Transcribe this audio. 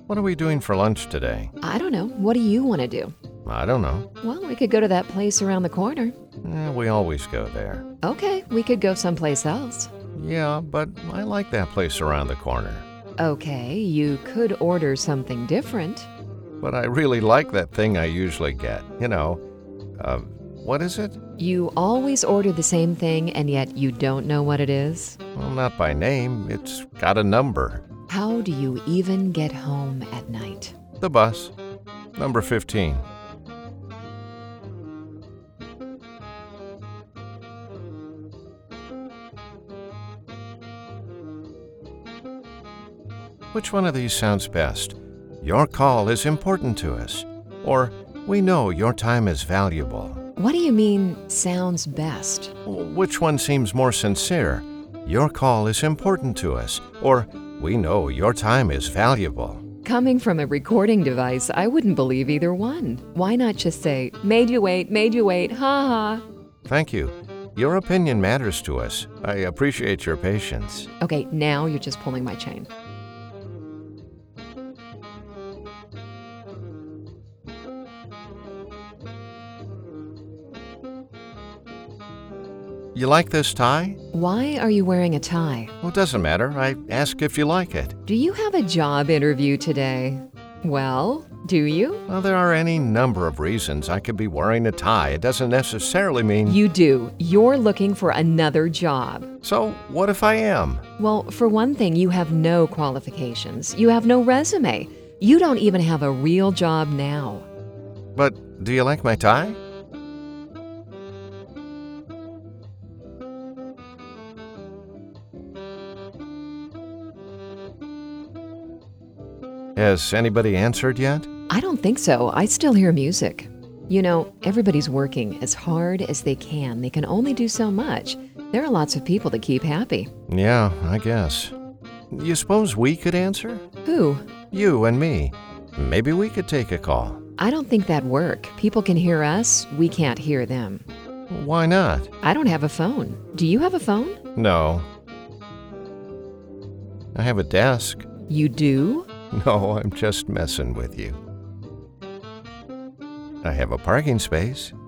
What are we doing for lunch today? I don't know. What do you want to do? I don't know. Well, we could go to that place around the corner. We always go there. Okay, we could go someplace else. Yeah, but I like that place around the corner. Okay, you could order something different. But I really like that thing I usually get. What is it? You always order the same thing, and yet you don't know what it is? Well, not by name. It's got a number. How do you even get home at night? The bus. Number 15. Which one of these sounds best? Your call is important to us. Or, we know your time is valuable. What do you mean, sounds best? Which one seems more sincere? Your call is important to us. Or, we know your time is valuable. Coming from a recording device, I wouldn't believe either one. Why not just say, made you wait, ha ha. Thank you. Your opinion matters to us. I appreciate your patience. Okay, now you're just pulling my chain. You like this tie? Why are you wearing a tie? Well, it doesn't matter. I ask if you like it. Do you have a job interview today? Well, do you? Well, there are any number of reasons I could be wearing a tie. It doesn't necessarily mean... You do. You're looking for another job. So, what if I am? Well, for one thing, you have no qualifications. You have no resume. You don't even have a real job now. But do you like my tie? Has anybody answered yet? I don't think so. I still hear music. You know, everybody's working as hard as they can. They can only do so much. There are lots of people to keep happy. Yeah, I guess. You suppose we could answer? Who? You and me. Maybe we could take a call. I don't think that'd work. People can hear us. We can't hear them. Why not? I don't have a phone. Do you have a phone? No. I have a desk. You do? No, I'm just messing with you. I have a parking space.